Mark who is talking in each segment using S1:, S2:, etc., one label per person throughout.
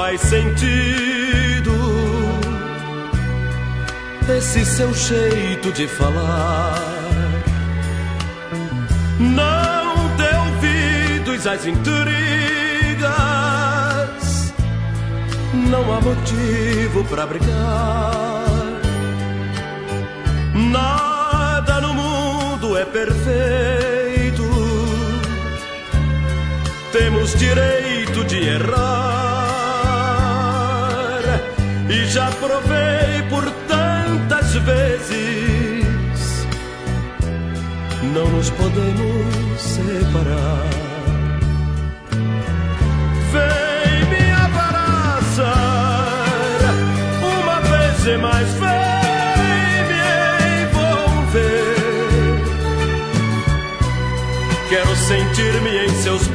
S1: faz sentido esse seu jeito de falar. Não dê ouvidos às intrigas, não há motivo pra brigar. Nada no mundo é perfeito, temos direito de errar. E já provei por tantas vezes, não nos podemos separar. Vem me abraçar uma vez e mais, vem me envolver. Quero sentir-me em seus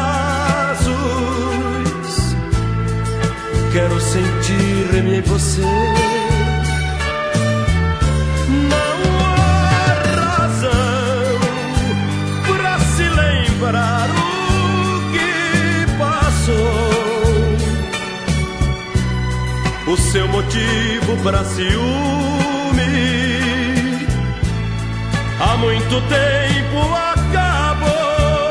S1: braços, quero sentir-me em você. Não há razão pra se lembrar o que passou. O seu motivo pra ciúme há muito tempo acabou.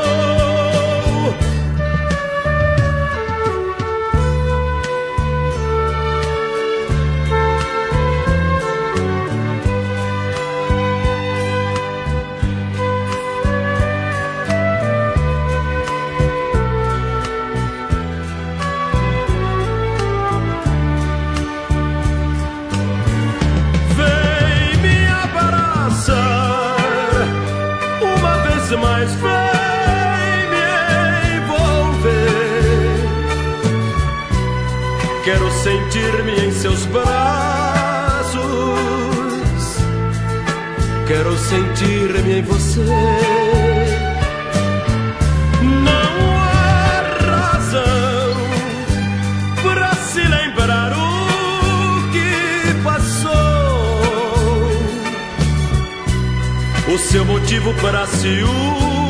S1: Mas vem me envolver. Quero sentir-me em seus braços, quero sentir-me em você. Não há razão pra se lembrar o que passou. O seu motivo para ciúme